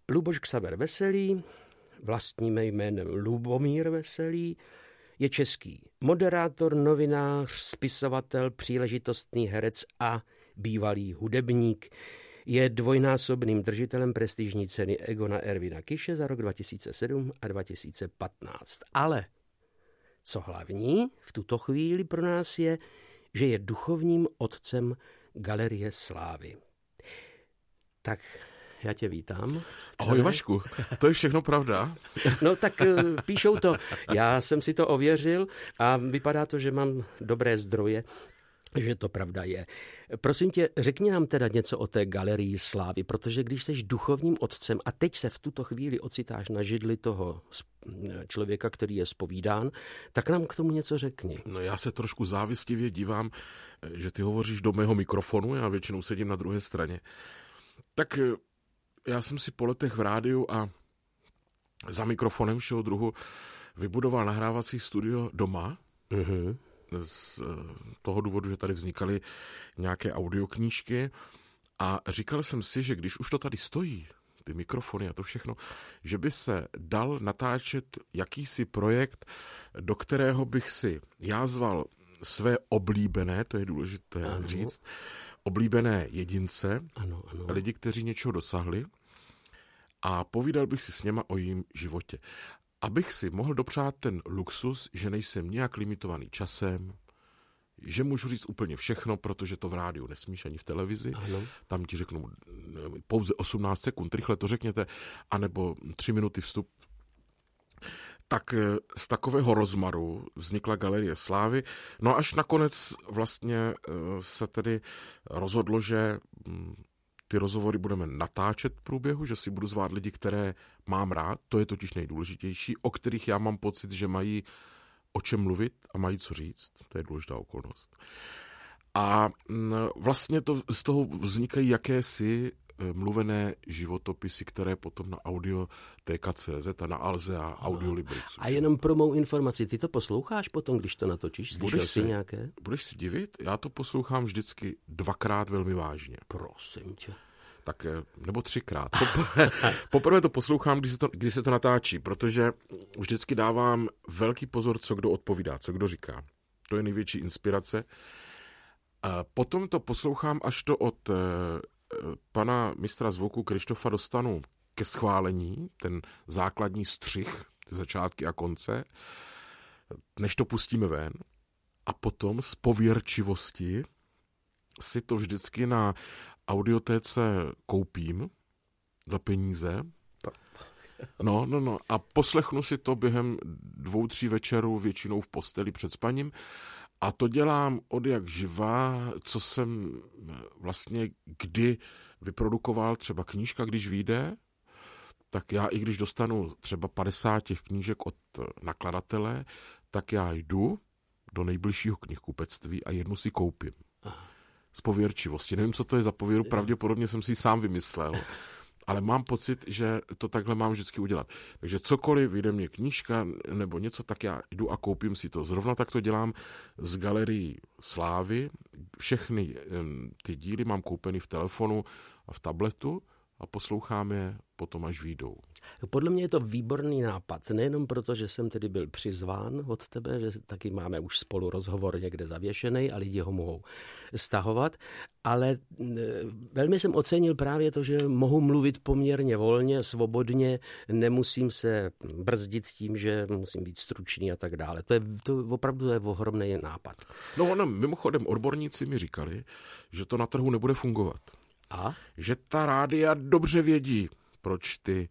Luboš Xaver Veselý, vlastním jménem Lubomír Veselý, je český moderátor, novinář, spisovatel, příležitostný herec a bývalý hudebník. Je dvojnásobným držitelem prestižní ceny Egona Ervina Kiše za rok 2007 a 2015. Ale co hlavní v tuto chvíli pro nás je, že je duchovním otcem Galerie Slávy. Tak já tě vítám. Ahoj Vašku, to je všechno pravda? No tak píšou to, já jsem si to ověřil a vypadá to, že mám dobré zdroje, že to pravda je. Prosím tě, řekni nám teda něco o té Galerii Slávy, protože když jsi duchovním otcem a teď se v tuto chvíli ocitáš na židli toho člověka, který je zpovídán, tak nám k tomu něco řekni. No já se trošku závistivě dívám, že ty hovoříš do mého mikrofonu, já většinou sedím na druhé straně. Tak já jsem si po letech v rádiu a za mikrofonem všeho druhu vybudoval nahrávací studio doma. Mm-hmm. Z toho důvodu, že tady vznikaly nějaké audioknížky a říkal jsem si, že když už to tady stojí, ty mikrofony a to všechno, že by se dal natáčet jakýsi projekt, do kterého bych si já zval své oblíbené, to je důležité říct, oblíbené jedince, ano. Lidi, kteří něčeho dosahli a povídal bych si s něma o jejím životě. Abych si mohl dopřát ten luxus, že nejsem nějak limitovaný časem, že můžu říct úplně všechno, protože to v rádiu nesmíš ani v televizi. Ano. Tam ti řeknu pouze 18 sekund, rychle to řekněte, anebo 3 minuty vstup. Tak z takového rozmaru vznikla Galerie Slávy. No až nakonec vlastně se tedy rozhodlo, že ty rozhovory budeme natáčet v průběhu, že si budu zvát lidi, které mám rád, to je totiž nejdůležitější, o kterých já mám pocit, že mají o čem mluvit a mají co říct. To je důležitá okolnost. A vlastně z toho vznikají jakési mluvené životopisy, které potom na audio.cz a na Alze a Audiolibrixu. A jenom pro mou informaci, ty to posloucháš potom, když to natočíš? Slyšel jsi nějaké? Budeš si divit? Já to poslouchám vždycky 2krát velmi vážně. Prosím tě. Tak, nebo 3krát. Poprvé to poslouchám, když se to natáčí, protože vždycky dávám velký pozor, co kdo odpovídá, co kdo říká. To je největší inspirace. A potom to poslouchám, až to od pana mistra zvuku Krištofa dostanu ke schválení, ten základní střih, ty začátky a konce, než to pustíme ven. A potom z pověrčivosti si to vždycky na audiotéce koupím za peníze. No. A poslechnu si to během 2-3 večerů, většinou v posteli před spaním. A to dělám od jak živa, co jsem vlastně kdy vyprodukoval, třeba knížka, když vyjde, tak já i když dostanu třeba 50 těch knížek od nakladatele, tak já jdu do nejbližšího knihkupectví a jednu si koupím. Z pověrčivosti. Nevím, co to je za pověru, pravděpodobně jsem si ji sám vymyslel, ale mám pocit, že to takhle mám vždycky udělat. Takže cokoliv, vyjde mě knížka nebo něco, tak já jdu a koupím si to. Zrovna tak to dělám z Galerii Slávy. Všechny ty díly mám koupeny v telefonu a v tabletu a poslouchám je potom, až vyjdou. Podle mě je to výborný nápad, nejenom proto, že jsem tedy byl přizván od tebe, že taky máme už spolu rozhovor někde zavěšený a lidi ho mohou stahovat, ale velmi jsem ocenil právě to, že mohu mluvit poměrně volně, svobodně, nemusím se brzdit tím, že musím být stručný a tak dále. To opravdu je ohromný nápad. No, mimochodem odborníci mi říkali, že to na trhu nebude fungovat. A? Že ta rádia dobře vědí, proč ty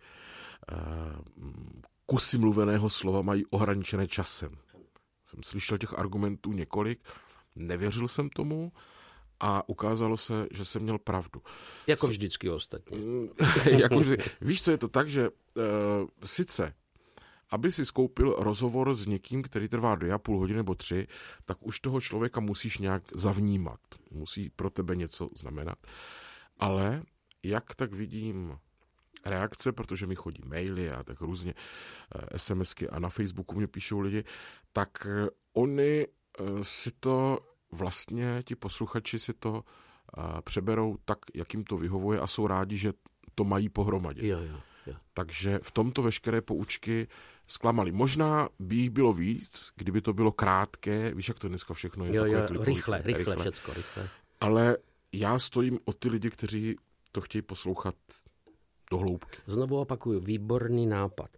kusy mluveného slova mají ohraničené časem. Jsem slyšel těch argumentů několik, nevěřil jsem tomu a ukázalo se, že jsem měl pravdu. Jako vždycky ostatně. Víš, co je to tak, že sice, aby si skoupil rozhovor s někým, který trvá 2,5 hodiny nebo 3, tak už toho člověka musíš nějak zavnímat. Musí pro tebe něco znamenat. Ale jak tak vidím reakce, protože mi chodí maily a tak různě SMSky a na Facebooku mě píšou lidi, tak oni si to vlastně, ti posluchači si to přeberou tak, jak jim to vyhovuje a jsou rádi, že to mají pohromadě. Jo. Takže v tomto veškeré poučky zklamali. Možná by jich bylo víc, kdyby to bylo krátké, víš, jak to dneska všechno je. Rychle, všecko, rychle. Ale já stojím o ty lidi, kteří to chtějí poslouchat do hloubky. Znovu opakuju, výborný nápad.